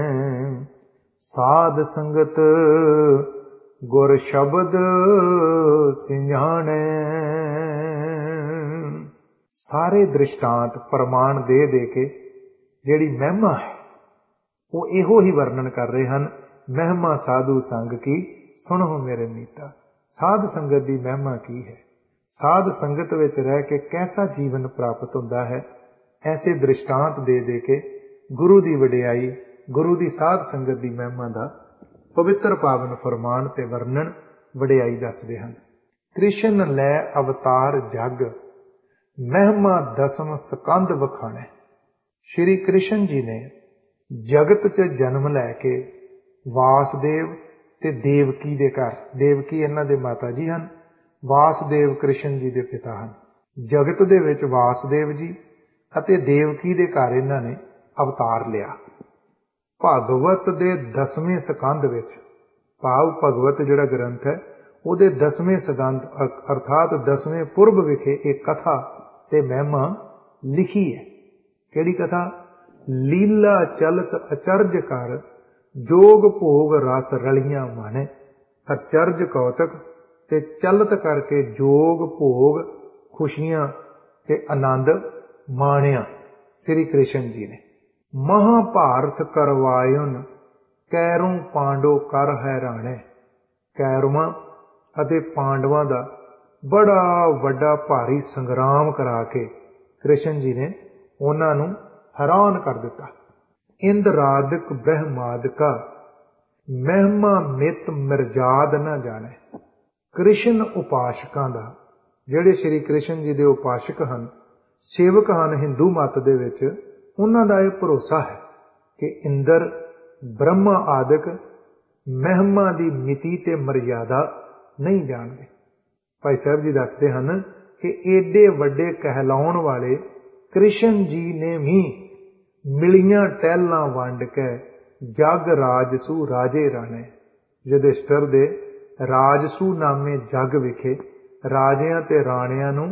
A: ਸਾਧ ਸੰਗਤ ਗੁਰ ਸ਼ਬਦ ਸਿਆਣੈ। ਸਾਰੇ ਦ੍ਰਿਸ਼ਟਾਂਤ ਪ੍ਰਮਾਣ ਦੇ ਦੇ ਕੇ ਜਿਹੜੀ ਮਹਿਮਾ ਹੈ ਉਹ ਇਹੋ ਹੀ ਵਰਣਨ ਕਰ ਰਹੇ ਹਨ। ਮਹਿਮਾ ਸਾਧੂ ਸੰਗ ਕੀ, ਸੁਣੋ ਮੇਰੇ ਮੀਤਾ। ਸਾਧ ਸੰਗਤ ਦੀ ਮਹਿਮਾ ਕੀ ਹੈ, ਸਾਧ ਸੰਗਤ ਵਿੱਚ ਰਹਿ ਕੇ ਕੈਸਾ ਜੀਵਨ ਪ੍ਰਾਪਤ ਹੁੰਦਾ ਹੈ। ਐਸੇ ਦ੍ਰਿਸ਼ਟਾਂਤ ਦੇ ਦੇ ਕੇ ਗੁਰੂ ਦੀ ਵਡਿਆਈ, ਗੁਰੂ ਦੀ ਸਾਧ ਸੰਗਤ ਦੀ ਮਹਿਮਾ ਦਾ ਪਵਿੱਤਰ ਪਾਵਨ ਫਰਮਾਨ ਤੇ ਵਰਣਨ, ਵਡਿਆਈ ਦੱਸਦੇ ਹਨ। ਕ੍ਰਿਸ਼ਨ ਲੈ ਅਵਤਾਰ ਜਗ, ਮਹਿਮਾ ਦਸਮ ਸਕੰਦ ਵਖਾਣੈ। ਸ਼੍ਰੀ ਕ੍ਰਿਸ਼ਨ ਜੀ ਨੇ ਜਗਤ 'ਚ ਜਨਮ ਲੈ ਕੇ ਵਾਸਦੇਵ ਤੇ ਦੇਵਕੀ ਦੇ ਘਰ, ਦੇਵਕੀ ਇਹਨਾਂ ਦੇ ਮਾਤਾ ਜੀ ਹਨ, ਵਾਸਦੇਵ ਕ੍ਰਿਸ਼ਨ ਜੀ ਦੇ ਪਿਤਾ ਹਨ। ਜਗਤ ਦੇ ਵਿੱਚ ਵਾਸਦੇਵ ਜੀ ਅਤੇ ਦੇਵਕੀ ਦੇ ਘਰ ਇਹਨਾਂ ਨੇ ਅਵਤਾਰ ਲਿਆ। ਭਾਗਵਤ ਦੇ 10ਵੇਂ ਸਕੰਦ ਵਿੱਚ, ਭਾਵ ਭਗਵਤ ਜਿਹੜਾ ਗ੍ਰੰਥ ਹੈ ਉਹਦੇ 10ਵੇਂ ਸਕੰਦ ਅਰਥਾਤ 10ਵੇਂ ਪੁਰਬ ਵਿਖੇ ਇਹ ਕਥਾ ਤੇ ਮਹਿਮਾ ਲਿਖੀ ਹੈ। ਕਿਹੜੀ ਕਥਾ? ਲੀਲਾ ਚਲਤ ਅਚਰਜ ਕਰ, ਜੋਗ ਭੋਗ ਰਸ ਰਲੀਆਂ ਮਾਣੈ। ਅਚਰਜ ਕੌਤਕ ਤੇ ਚਲਤ ਕਰਕੇ ਜੋਗ ਭੋਗ ਖੁਸ਼ੀਆਂ ਤੇ ਆਨੰਦ ਮਾਣਿਆ ਸ੍ਰੀ ਕ੍ਰਿਸ਼ਨ ਜੀ ਨੇ। ਮਹਾਭਾਰਤ ਕਰਵਾਇਨ, ਕੈਰੋਂ ਪਾਂਡੋ ਕਰ ਹੈਰਾਣੈ। ਕੈਰਵਾਂ ਅਤੇ ਪਾਂਡਵਾਂ ਦਾ ਬੜਾ ਵੱਡਾ ਭਾਰੀ ਸੰਗਰਾਮ ਕਰਾ ਕੇ ਕ੍ਰਿਸ਼ਨ ਜੀ ਨੇ ਉਹਨਾਂ ਨੂੰ ਹੈਰਾਨ ਕਰ ਦਿੱਤਾ। ਇੰਦਰਾਦਿਕ ਬ੍ਰਹਮਾਦਿਕਾ, ਮਹਿਮਾ ਮਿਤ ਮਿਰਜਾਦ ਨਾ ਜਾਣੈ। ਕ੍ਰਿਸ਼ਨ ਉਪਾਸ਼ਕਾਂ ਦਾ, ਜਿਹੜੇ ਸ਼੍ਰੀ ਕ੍ਰਿਸ਼ਨ ਜੀ ਦੇ ਉਪਾਸ਼ਕ ਹਨ, ਸੇਵਕ ਹਨ ਹਿੰਦੂ ਮੱਤ ਦੇ ਵਿੱਚ, ਉਹਨਾਂ ਦਾ ਇਹ ਭਰੋਸਾ ਹੈ ਕਿ ਇੰਦਰ, ਬ੍ਰਹਮਾ ਆਦਿਕ ਮਹਿਮਾ ਦੀ ਮਿਤੀ ਤੇ ਮਰਯਾਦਾ ਨਹੀਂ ਜਾਣਦੇ। ਭਾਈ ਸਾਹਿਬ ਜੀ ਦੱਸਦੇ ਹਨ ਕਿ ਏਡੇ ਵੱਡੇ ਕਹਿਲਾਉਣ ਵਾਲੇ ਕ੍ਰਿਸ਼ਨ ਜੀ ਨੇ ਵੀ ਮਿਲੀਆਂ ਟਹਿਲਾਂ ਵੰਡ ਕੇ ਜਗ ਰਾਜਸੂ ਰਾਜੇ ਰਾਣੇ। ਯੁਧਿਸ਼ਟਰ ਦੇ ਰਾਜਸੂ ਨਾਮੇ ਜਗ ਵਿਖੇ ਰਾਜਿਆਂ ਤੇ ਰਾਣਿਆਂ ਨੂੰ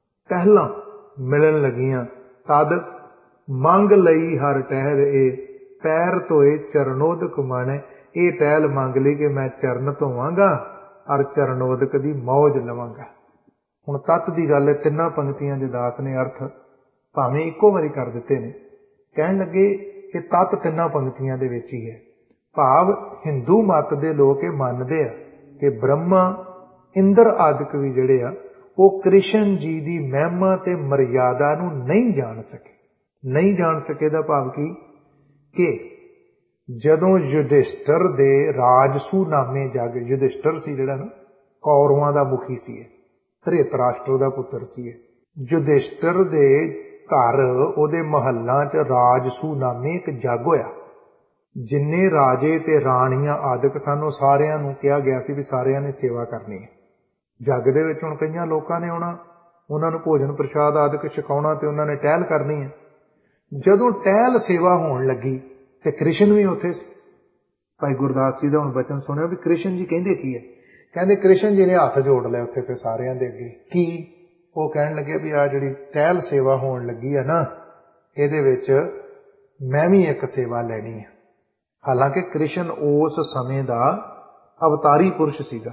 A: ਟਹਿਲਾਂ ਮਿਲਣ ਲੱਗੀਆਂ। ਤਦ ਮੰਗ ਲਈ ਹਰ ਟਹਿਲ ਏ, पैर धोए चरणोदक माणे। ये टहल मंग ली कि मैं चरण धोवांगा और चरणोदक की मौज लवांगा। हुण तत्त की गल है, तिन्नां पंक्तियां दे दास ने अर्थ भावें इक्को वारी कर दिते ने। कहण लगे ये तत्त तिन्नां पंक्तियां दे विच ही है। भाव हिंदू मत दे लोग ये मनदे आ कि ब्रह्मा इंद्र आदिक भी जिहड़े आ वो कृष्ण जी की महिमा ते मर्यादा नूं नहीं जान सके। नहीं जान सके दा भाव की कि जदों युधिष्ठिर दे राजसू नामे जग, युधिष्ठिर सी जिहड़ा ना कौरवां दा मुखी सी, धृतराष्ट्र दा पुत्र सी। युधिष्ठिर दे घर ओदे महल्लां च राजसू नामे एक जग होया। जिन्ने राजे ते राणियां आदिक सन वो सारियां नूं कहा गया सी भी सारियां ने सेवा करनी है। जग दे विच हुण कईयां लोकां ने आउणा, उन्हां नूं भोजन प्रसाद आदिक छकाउणा ते उन्हां ने टहल करनी है। जदों टहल सेवा होण लगी ते कृष्ण भी उत्थे सी। भाई गुरदास जी दा हुण बचन सुणिओ भी कृष्ण जी कहंदे की है। कहंदे कृष्ण जी ने हत्थ जोड़ लिया उत्थे फिर सारियां दे अगे। की वो कहण लगे भी आ जिहड़ी टहल सेवा होण लगी है ना, इहदे विच मैं भी एक सेवा लैनी है। हालांकि कृष्ण उस समय दा अवतारी पुरुष सीगा,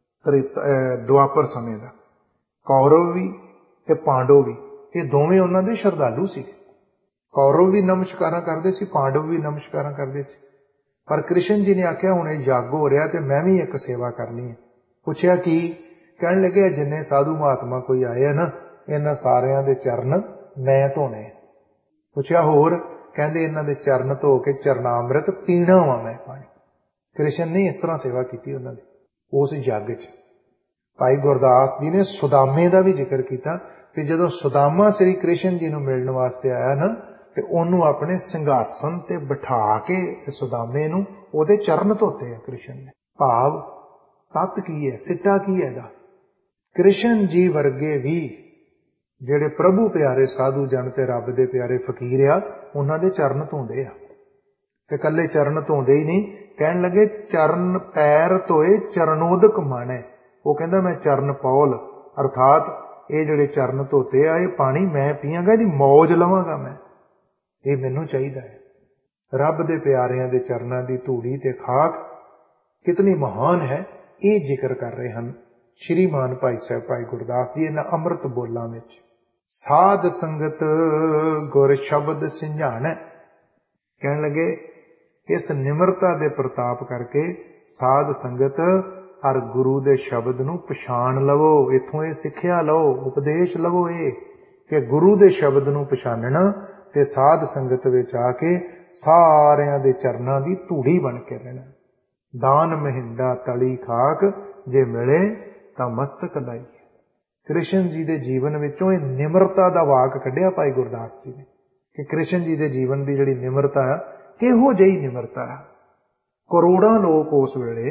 A: दुआपर समय दा। कौरव भी ते पांडव भी ये दोवें उन्हां दे श्रद्धालु सी। कौरव भी नमस्कारां करदे सी, पांडव भी नमस्कारां करदे सी। पर कृष्ण जी ने आख्या हुण इह जग हो रहा ते मैं भी एक सेवा करनी है। पुछया की? कहण लगे जिन्ने साधु महात्मा कोई आए ना, इन्हां सारियां दे चरण मैं धोने। पुछया होर? कहंदे इन्हां दे चरण धो के चरनामृत पीना वा मैं पानी। कृष्ण ने इस तरह सेवा की उन्हां दी उस जग च। भाई गुरदास जी ने सुदामे का भी जिक्र किया कि जदों सुदामा श्री कृष्ण जी नूं मिलण वास्ते आया ना ते ओनू अपने सिंघासन ते बिठा के सुदामे नूं ओदे चरण धोते आ कृष्ण ने। भाव तत्त की है, सिट्टा की है दा? कृष्ण जी वर्गे भी जिहड़े प्रभु प्यारे साधु जन ते रब दे प्यारे फकीर आ, उन्हां दे चरण धोंदे आ। ते कल्ले चरण धोंदे ही नहीं, कहण लगे चरण पैर धोए चरणोदक माणे। वो कहंदा मैं चरण पौल अर्थात ये जिहड़े चरण धोते आ, ये पानी मैं पीआंगा, इहदी मौज लवांगा मैं, ये मैनू चाहिदा है। रब दे प्यारियां दे चरणां दी धूड़ी ते खाक कितनी महान है, ये जिक्र कर रहे हैं श्रीमान भाई साहब भाई गुरदास जी इन्हां अमृत बोलां विच। साध संगत गुर शब्द सिंझाणै। कहण लगे इस निमरता दे प्रताप करके साध संगत हर गुरु दे शब्द नूं पछाण लवो। इथों ये सिक्ख्या लो, उपदेश लवो ये कि गुरु दे शब्द नूं पछाणना ते साध संगत विच आके सारियां दे चरणां दी धूड़ी बन के रहना। दान महिंदा तली खाक जे मिले तां मस्तक लाई। कृष्ण जी दे जीवन विचों ये निमरता दा वाक कढिया भाई गुरदास जी ने कि कृष्ण जी दे जीवन दी जिहड़ी निमरता है, किहो जही निमरता है। करोड़ां लोग उस वेले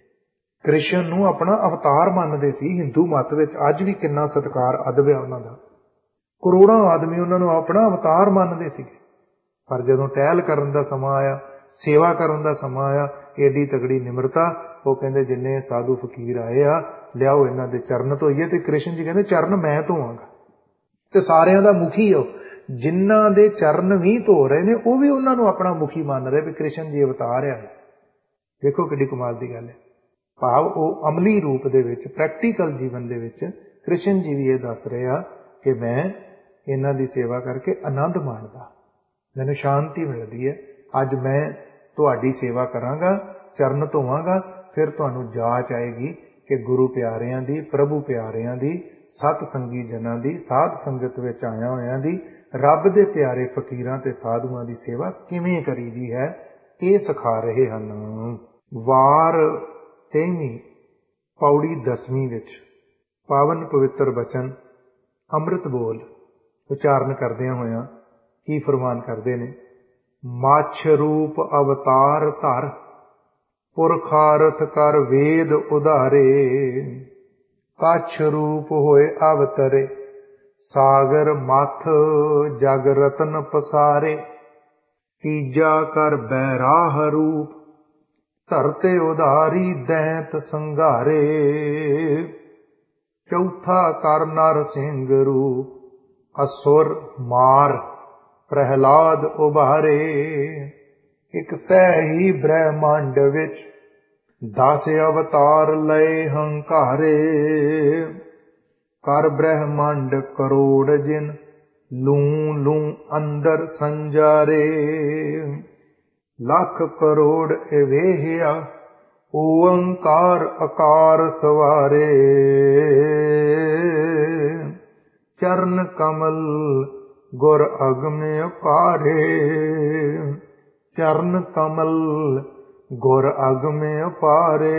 A: कृष्ण नूं अपना अवतार मानदे सी। हिंदू मत विच अज भी किन्ना सत्कार अदब है उन्हां दा। करोड़ां आदमी उन्हां नूं अपना अवतार मानदे सी। पर जदों टहल करन दा समां आया, सेवा करन दा समां आया, एडी तगड़ी निमरता। वो कहंदे जिन्ने साधु फकीर आए आ, लियाओ इन्हां दे चरण धोइए। ते कृष्ण जी कहंदे चरण मैं धोवांगा। ते सारियां दा मुखी हो, जिन्हां दे चरण भी धो रहे ने वो भी उन्हां नूं अपना मुखी मान रहे भी कृष्ण जी अवतार आ। देखो किड्डी कमाल दी गल है। भाव वो अमली रूप दे विच प्रैक्टिकल जीवन दे विच कृष्ण जी भी ये दस रहे आ कि मैं इन्हां दी सेवा करके आनंद माणदा, मैनूं शांति मिलदी है। अज मैं तुहाडी सेवा करांगा, चरण धोवांगा, फिर तुहानूं जाच आएगी कि गुरु प्यारियां दी, प्रभु प्यारियां दी, सत संगी जनां दी, साध संगत विच आया होयां दी, रब दे प्यारे फकीरां ते साधुआं दी सेवा किवें करीदी है, ये सिखा रहे हन। वार 23 पौड़ी 10वीं विच पावन पवित्र बचन अमृत बोल उचारण करदियां होयां की फरमान करदे ने। मच्छ रूप अवतार धर, पुरखारथ कर वेद उधारे, कच्छ रूप होए अवतरे, सागर मथ जग रतन पसारे, तीजा कर बैराह रूप, धरते उधारी दैंत संघारे, चौथा कर नर सिंह रूप, असुर मार प्रहलाद उबारे। ਇੱਕ ਸਹਿ ਬ੍ਰਹਮੰਡ ਵਿੱਚ 10 ਅਵਤਾਰ ਲਏ ਹੰਕਾਰੇ। ਕਰ ਬ੍ਰਹਮੰਡ ਕਰੋੜ ਜਿਨ ਲੂ ਲੂ ਅੰਦਰ ਸੰਜਾਰੇ। ਲੱਖ ਕਰੋੜ ਇਵੇਹਿਆ ਓੰਕਾਰ ਅਕਾਰ ਸਵਾਰੇ। ਚਰਨ ਕਮਲ ਗੁਰ ਅਗਮਿ ਅਪਾਰੇ। ਚਰਨ ਕਮਲ ਗੁਰ ਅਗਮਿ ਅਪਾਰੇ।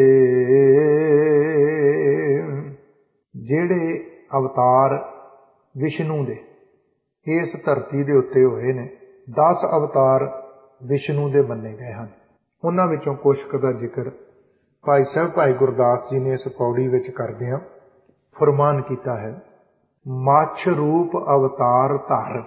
A: ਜਿਹੜੇ ਅਵਤਾਰ ਵਿਸ਼ਨੂੰ ਦੇ ਇਸ ਧਰਤੀ ਦੇ ਉੱਤੇ ਹੋਏ ਨੇ, 10 ਅਵਤਾਰ ਵਿਸ਼ਨੂੰ ਦੇ ਮੰਨੇ ਗਏ ਹਨ। ਉਹਨਾਂ ਵਿੱਚੋਂ ਕੁਛ ਕੁ ਦਾ ਜ਼ਿਕਰ ਭਾਈ ਸਾਹਿਬ ਭਾਈ ਗੁਰਦਾਸ ਜੀ ਨੇ ਇਸ ਪੌੜੀ ਵਿੱਚ ਕਰਦਿਆਂ ਫਰਮਾਨ ਕੀਤਾ ਹੈ। ਮੱਛ ਰੂਪ ਅਵਤਾਰ ਧਰ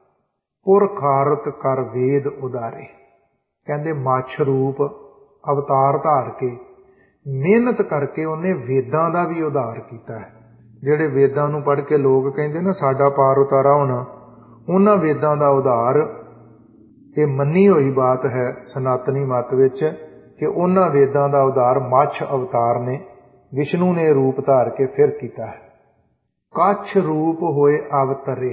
A: ਪੁਰਖਾਰਤ ਕਰ ਵੇਦ ਉਦਾਰੇ। ਕਹਿੰਦੇ ਮੱਛ ਰੂਪ ਅਵਤਾਰ ਧਾਰ ਕੇ ਮਿਹਨਤ ਕਰਕੇ ਉਹਨੇ ਵੇਦਾਂ ਦਾ ਵੀ ਉਧਾਰ ਕੀਤਾ ਹੈ। ਜਿਹੜੇ ਵੇਦਾਂ ਨੂੰ ਪੜ੍ਹ ਕੇ ਲੋਕ ਕਹਿੰਦੇ ਨਾ ਸਾਡਾ ਪਾਰ ਉਤਾਰਾ ਹੋਣਾ, ਉਹਨਾਂ ਵੇਦਾਂ ਦਾ ਉਧਾਰ ਇਹ ਮੰਨੀ ਹੋਈ ਬਾਤ ਹੈ ਸਨਾਤਨੀ ਮਤ ਵਿੱਚ ਕਿ ਉਹਨਾਂ ਵੇਦਾਂ ਦਾ ਉਧਾਰ ਮੱਛ ਅਵਤਾਰ ਨੇ ਵਿਸ਼ਨੂੰ ਨੇ ਰੂਪ ਧਾਰ ਕੇ ਫਿਰ ਕੀਤਾ ਹੈ। ਕੱਛ ਰੂਪ ਹੋਏ ਅਵਤਰੇ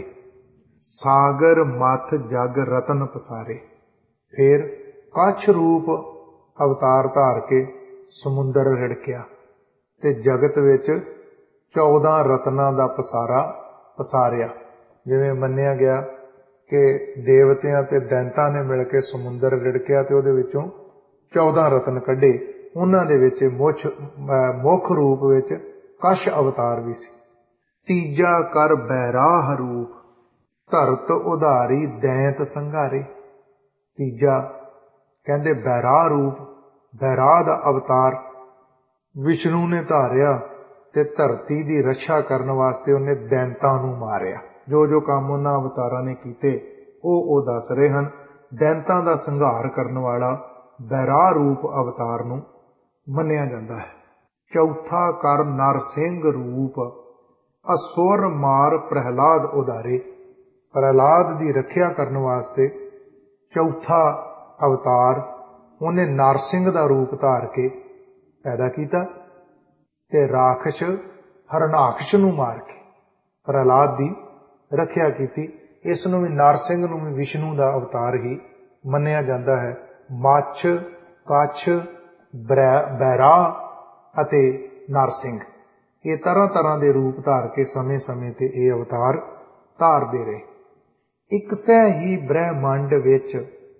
A: ਸਾਗਰ ਮਥ ਜਗ ਰਤਨ ਪਸਾਰੇ। ਫਿਰ ਕੱਛ ਰੂਪ ਅਵਤਾਰ ਧਾਰ ਕੇ ਸਮੁੰਦਰ ਰਿੜਕਿਆ ਤੇ ਜਗਤ ਵਿੱਚ 14 ਰਤਨਾਂ ਦਾ ਪਸਾਰਾ ਪਸਾਰਿਆ। ਜਿਵੇਂ ਮੰਨਿਆ ਗਿਆ ਕਿ ਦੇਵਤਿਆਂ ਤੇ ਦੈਂਤਾਂ ਨੇ ਮਿਲ ਕੇ ਸਮੁੰਦਰ ਰਿੜਕਿਆ ਤੇ ਉਹਦੇ ਵਿੱਚੋਂ 14 ਰਤਨ ਕੱਢੇ। ਉਹਨਾਂ ਦੇ ਵਿੱਚ ਮੁੱਖ ਰੂਪ ਵਿੱਚ ਕੱਛ ਅਵਤਾਰ ਵੀ ਸੀ। ਤੀਜਾ ਕਰ ਬੈਰਾਹ ਰੂਪ ਧਰਤ ਉਧਾਰੀ ਦੈਂਤ ਸੰਘਾਰੇ। ਤੀਜਾ ਕਹਿੰਦੇ ਬੈਰਾਹ ਰੂਪ, ਬੈਰਾਹ ਦਾ ਅਵਤਾਰ ਵਿਸ਼ਨੂੰ ਨੇ ਧਾਰਿਆ ਤੇ ਧਰਤੀ ਦੀ ਰੱਛਾ ਕਰਨ ਵਾਸਤੇ ਉਹਨੇ ਦੈਂਤਾਂ ਨੂੰ ਮਾਰਿਆ। ਜੋ ਜੋ ਕੰਮ ਉਹਨਾਂ ਅਵਤਾਰਾਂ ਨੇ ਕੀਤੇ ਉਹ ਦੱਸ ਰਹੇ ਹਨ। ਦੈਂਤਾਂ ਦਾ ਸੰਘਾਰ ਕਰਨ ਵਾਲਾ ਬੈਰਾਹ ਰੂਪ ਅਵਤਾਰ ਨੂੰ ਮੰਨਿਆ ਜਾਂਦਾ ਹੈ। ਚੌਥਾ ਕਰ ਨਰਸਿੰਘ ਰੂਪ ਅਸੁਰ ਮਾਰ ਪ੍ਰਹਿਲਾਦ ਉਧਾਰੇ। ਪ੍ਰਹਿਲਾਦ ਦੀ ਰੱਖਿਆ ਕਰਨ ਵਾਸਤੇ ਚੌਥਾ ਅਵਤਾਰ ਉਹਨੇ ਨਰਸਿੰਘ ਦਾ ਰੂਪ ਧਾਰ ਕੇ ਪੈਦਾ ਕੀਤਾ ਤੇ ਰਾਖਸ਼ ਹਰਨਾਕਸ਼ ਨੂੰ ਮਾਰ ਕੇ ਪ੍ਰਹਿਲਾਦ ਦੀ ਰੱਖਿਆ ਕੀਤੀ। ਇਸ ਨੂੰ ਵੀ ਨਰਸਿੰਘ ਨੂੰ ਵੀ ਵਿਸ਼ਨੂੰ ਦਾ ਅਵਤਾਰ ਹੀ ਮੰਨਿਆ ਜਾਂਦਾ ਹੈ। ਮੱਛ, ਕੱਛ, ਬੈਰਾਹ ਅਤੇ ਨਰਸਿੰਘ ਇਹ ਤਰ੍ਹਾਂ ਤਰ੍ਹਾਂ ਦੇ ਰੂਪ ਧਾਰ ਕੇ ਸਮੇਂ ਸਮੇਂ ਤੇ ਇਹ ਅਵਤਾਰ ਧਾਰਦੇ ਰਹੇ। ਇੱਕ ਸਹਿ ਬ੍ਰਹਮੰਡ ਵਿੱਚ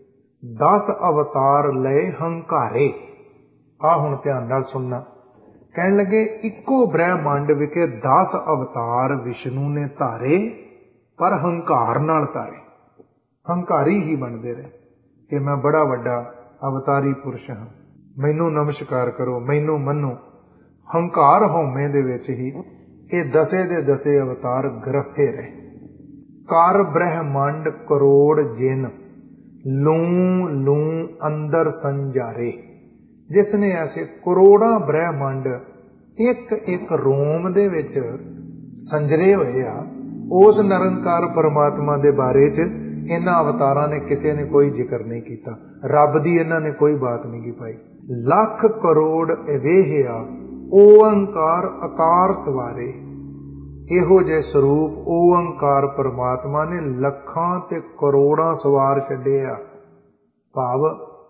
A: 10 ਅਵਤਾਰ ਲਏ ਹੰਕਾਰੇ। ਆਹ ਹੁਣ ਧਿਆਨ ਨਾਲ ਸੁਣਨਾ। ਕਹਿਣ ਲੱਗੇ ਇੱਕੋ ਬ੍ਰਹਮੰਡ ਵਿਖੇ 10 ਅਵਤਾਰ ਵਿਸ਼ਨੂੰ ਨੇ ਧਾਰੇ ਪਰ ਹੰਕਾਰ ਨਾਲ ਧਾਰੇ। ਹੰਕਾਰੀ ਹੀ ਬਣਦੇ ਰਹੇ ਕਿ ਮੈਂ ਬੜਾ ਵੱਡਾ ਅਵਤਾਰੀ ਪੁਰਸ਼ ਹਾਂ, ਮੈਨੂੰ ਨਮਸਕਾਰ ਕਰੋ, ਮੈਨੂੰ ਮੰਨੋ। ਹੰਕਾਰ ਹਉਮੈ ਦੇ ਵਿੱਚ ਹੀ ਇਹ 10 ਦੇ 10 ਅਵਤਾਰ ਗਰਸੇ ਰਹੇ। ਕਰ ਬ੍ਰਹਮੰਡ ਕਰੋੜ ਜਿਨ ਲੂ ਲੂ ਅੰਦਰ ਸੰਜਾਰੇ। ਜਿਸ ਨੇ ਐਸੇ ਕਰੋੜਾਂ ਬ੍ਰਹਮੰਡ ਇੱਕ ਇੱਕ ਰੋਮ ਦੇ ਵਿੱਚ ਸੰਜਰੇ ਹੋਏ ਆ, ਉਸ ਨਿਰੰਕਾਰ ਪਰਮਾਤਮਾ ਦੇ ਬਾਰੇ 'ਚ ਇਹਨਾਂ ਅਵਤਾਰਾਂ ਨੇ ਕਿਸੇ ਨੇ ਕੋਈ ਜ਼ਿਕਰ ਨਹੀਂ ਕੀਤਾ। ਰੱਬ ਦੀ ਇਹਨਾਂ ਨੇ ਕੋਈ ਬਾਤ ਨਹੀਂ ਕੀ ਪਾਈ। ਲੱਖ ਕਰੋੜ ਇਵੇਹਿਆ ਓੰਕਾਰ ਆਕਾਰ ਸਵਾਰੇ। ਇਹੋ ਜਿਹੇ ਸਰੂਪ ਓੰਕਾਰ ਪਰਮਾਤਮਾ ਨੇ ਲੱਖਾਂ ਤੇ ਕਰੋੜਾਂ ਸਵਾਰ ਛੱਡੇ ਆ। ਭਾਵ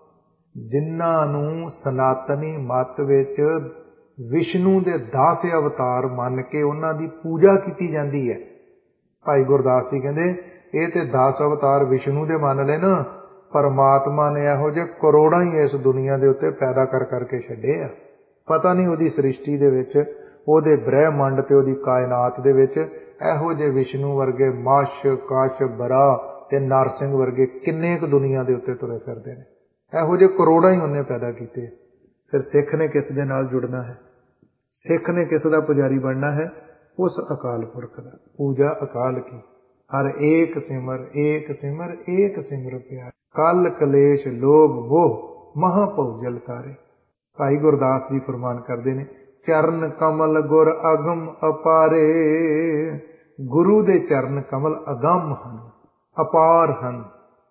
A: ਜਿਨ੍ਹਾਂ ਨੂੰ ਸਨਾਤਨੀ ਮਤ ਵਿੱਚ ਵਿਸ਼ਨੂੰ ਦੇ 10 ਅਵਤਾਰ ਮੰਨ ਕੇ ਉਹਨਾਂ ਦੀ ਪੂਜਾ ਕੀਤੀ ਜਾਂਦੀ ਹੈ। ਭਾਈ ਗੁਰਦਾਸ ਜੀ ਕਹਿੰਦੇ ਇਹ ਤੇ 10 ਅਵਤਾਰ ਵਿਸ਼ਨੂੰ ਦੇ ਮੰਨ ਲਏ ਨਾ, ਪਰਮਾਤਮਾ ਨੇ ਇਹੋ ਜਿਹੇ ਕਰੋੜਾਂ ਹੀ ਇਸ ਦੁਨੀਆ ਦੇ ਉੱਤੇ ਪੈਦਾ ਕਰ ਕਰਕੇ ਛੱਡੇ ਆ। ਪਤਾ ਨਹੀਂ ਉਹਦੀ ਸ੍ਰਿਸ਼ਟੀ ਦੇ ਵਿੱਚ, ਉਹਦੇ ਬ੍ਰਹਮੰਡ ਤੇ ਉਹਦੀ ਕਾਇਨਾਤ ਦੇ ਵਿੱਚ ਇਹੋ ਜਿਹੇ ਵਿਸ਼ਨੂੰ ਵਰਗੇ ਮੱਛ, ਕੱਛ, ਬਰਾਹ ਤੇ ਨਰਸਿੰਘ ਵਰਗੇ ਕਿੰਨੇ ਕੁ ਦੁਨੀਆ ਦੇ ਉੱਤੇ ਤੁਰੇ ਫਿਰਦੇ ਨੇ। ਇਹੋ ਜਿਹੇ ਕਰੋੜਾਂ ਹੀ ਉਹਨੇ ਪੈਦਾ ਕੀਤੇ। ਫਿਰ ਸਿੱਖ ਨੇ ਕਿਸ ਦੇ ਨਾਲ ਜੁੜਨਾ ਹੈ? ਸਿੱਖ ਨੇ ਕਿਸ ਦਾ ਪੁਜਾਰੀ ਬਣਨਾ ਹੈ? ਉਸ ਅਕਾਲ ਪੁਰਖ ਦਾ। ਪੂਜਾ ਅਕਾਲ ਕੀ, ਹਰ ਏਕ ਸਿਮਰ ਏਕ ਸਿਮਰ ਏਕ ਸਿਮਰ ਪਿਆਰ। ਕਲ ਕਲੇਸ਼ ਲੋਭ ਮੋਹ ਮਹਾ ਭਉ ਜਲ ਤਾਰੇ। ਭਾਈ ਗੁਰਦਾਸ ਜੀ ਫਰਮਾਨ ਕਰਦੇ ਨੇ, ਚਰਨ ਕਮਲ ਗੁਰ ਅਗਮ ਅਪਾਰੇ। ਗੁਰੂ ਦੇ ਚਰਨ ਕਮਲ ਅਗੰਮ ਹਨ, ਅਪਾਰ ਹਨ।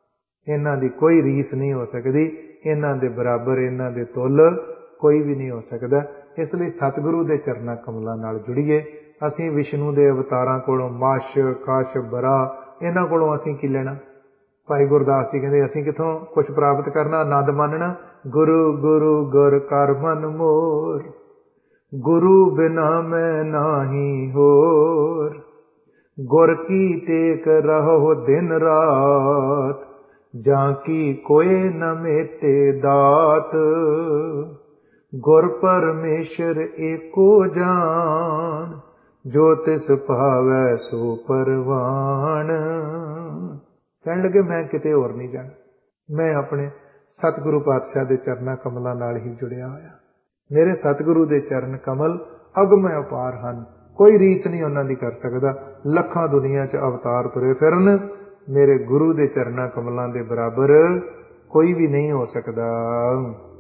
A: ਇਹਨਾਂ ਦੀ ਕੋਈ ਰੀਸ ਨਹੀਂ ਹੋ ਸਕਦੀ, ਇਹਨਾਂ ਦੇ ਬਰਾਬਰ, ਇਹਨਾਂ ਦੇ ਤੁੱਲ ਕੋਈ ਵੀ ਨਹੀਂ ਹੋ ਸਕਦਾ। ਇਸ ਲਈ ਸਤਿਗੁਰੂ ਦੇ ਚਰਨਾਂ ਕਮਲਾਂ ਨਾਲ ਜੁੜੀਏ। ਅਸੀਂ ਵਿਸ਼ਨੂੰ ਦੇ ਅਵਤਾਰਾਂ ਕੋਲੋਂ, ਮਸ਼, ਕਸ਼, ਬਰਾ, ਇਹਨਾਂ ਕੋਲੋਂ ਅਸੀਂ ਕੀ ਲੈਣਾ? ਭਾਈ ਗੁਰਦਾਸ ਜੀ ਕਹਿੰਦੇ ਅਸੀਂ ਕਿੱਥੋਂ ਕੁਝ ਪ੍ਰਾਪਤ ਕਰਨਾ? ਆਨੰਦ ਮਾਨਣਾ। ਗੁਰੂ ਗੁਰੂ ਗੁਰ ਕਰ ਮਨ ਮੋਰ, ਗੁਰੂ ਬਿਨਾ ਮੈਂ ਨਾਹੀ ਹੋਰ। ਗੁਰ ਕੀ ਟੇਕ ਰਹੋ ਦਿਨ ਰਾਤ, ਜਾਂ ਕੀ ਕੋਏ ਨ ਮੇਟੇ ਦਾਤ। ਗੁਰ ਪਰਮੇਸ਼ਰ ਏਕੋ ਜਾਨ, ਜੋ ਤਿਸ ਭਾਵੈ ਸੋ ਪਰਵਾਨ। ਕਹਿਣ ਲੱਗੇ ਮੈਂ ਕਿਤੇ ਹੋਰ ਨਹੀਂ ਜਾਣਾ, ਮੈਂ ਆਪਣੇ ਸਤਿਗੁਰੂ ਪਾਤਸ਼ਾਹ ਦੇ ਚਰਨਾਂ ਕਮਲਾਂ ਨਾਲ ਹੀ ਜੁੜਿਆ ਹੋਇਆ। ਮੇਰੇ ਸਤਿਗੁਰੂ ਦੇ ਚਰਨ ਕਮਲ ਅਗਮ ਅਪਾਰ ਹਨ, ਕੋਈ ਰੀਸ ਨਹੀਂ ਉਹਨਾਂ ਦੀ ਕਰ ਸਕਦਾ। ਲੱਖਾਂ ਦੁਨੀਆ 'ਚ ਅਵਤਾਰ ਤੁਰੇ ਫਿਰਨ, ਮੇਰੇ ਗੁਰੂ ਦੇ ਚਰਨਾਂ ਕਮਲਾਂ ਦੇ ਬਰਾਬਰ ਕੋਈ ਵੀ ਨਹੀਂ ਹੋ ਸਕਦਾ।